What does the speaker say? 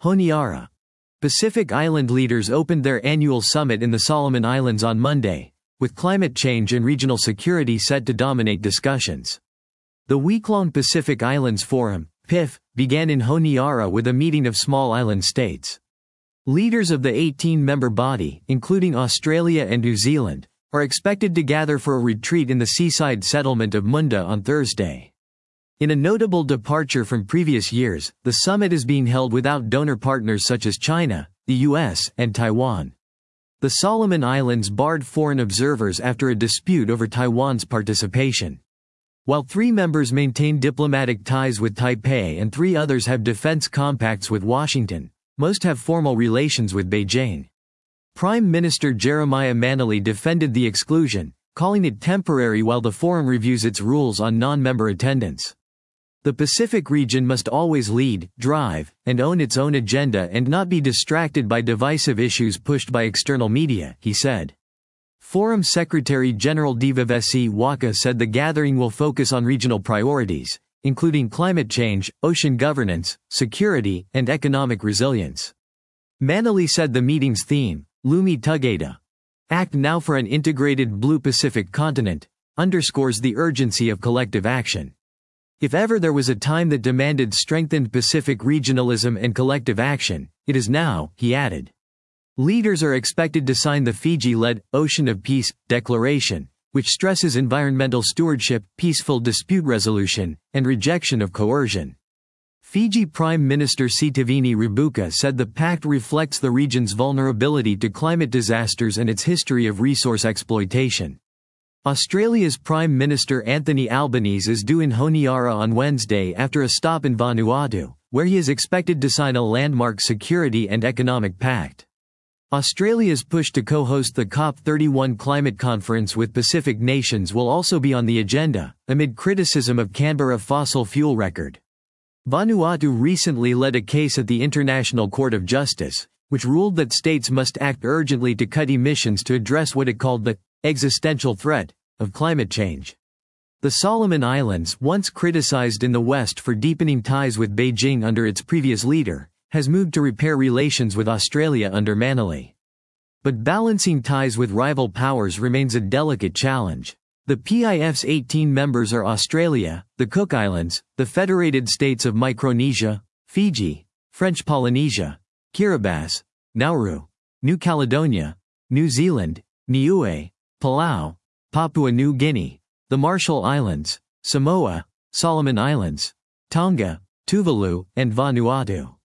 Honiara. Pacific Island leaders opened their annual summit in the Solomon Islands on Monday, with climate change and regional security set to dominate discussions. The week-long Pacific Islands Forum, PIF, began in Honiara with a meeting of small island states. Leaders of the 18-member body, including Australia and New Zealand, are expected to gather for a retreat in the seaside settlement of Munda on Thursday. In a notable departure from previous years, the summit is being held without donor partners such as China, the US, and Taiwan. The Solomon Islands barred foreign observers after a dispute over Taiwan's participation. While 3 members maintain diplomatic ties with Taipei and 3 others have defense compacts with Washington, most have formal relations with Beijing. Prime Minister Jeremiah Manley defended the exclusion, calling it temporary while the forum reviews its rules on non-member attendance. The Pacific region must always lead, drive, and own its own agenda and not be distracted by divisive issues pushed by external media, he said. Forum Secretary General Devavesi Waka said the gathering will focus on regional priorities, including climate change, ocean governance, security, and economic resilience. Manley said the meeting's theme, Lumi Tugada, Act Now for an Integrated Blue Pacific Continent, underscores the urgency of collective action. If ever there was a time that demanded strengthened Pacific regionalism and collective action, it is now, he added. Leaders are expected to sign the Fiji-led Ocean of Peace Declaration, which stresses environmental stewardship, peaceful dispute resolution, and rejection of coercion. Fiji Prime Minister Sitiveni Rabuka said the pact reflects the region's vulnerability to climate disasters and its history of resource exploitation. Australia's Prime Minister Anthony Albanese is due in Honiara on Wednesday after a stop in Vanuatu, where he is expected to sign a landmark security and economic pact. Australia's push to co-host the COP31 climate conference with Pacific nations will also be on the agenda, amid criticism of Canberra's fossil fuel record. Vanuatu recently led a case at the International Court of Justice, which ruled that states must act urgently to cut emissions to address what it called the existential threat of climate change. The Solomon Islands, once criticized in the West for deepening ties with Beijing under its previous leader, has moved to repair relations with Australia under Manley. But balancing ties with rival powers remains a delicate challenge. The PIF's 18 members are Australia, the Cook Islands, the Federated States of Micronesia, Fiji, French Polynesia, Kiribati, Nauru, New Caledonia, New Zealand, Niue, Palau, Papua New Guinea, the Marshall Islands, Samoa, Solomon Islands, Tonga, Tuvalu, and Vanuatu.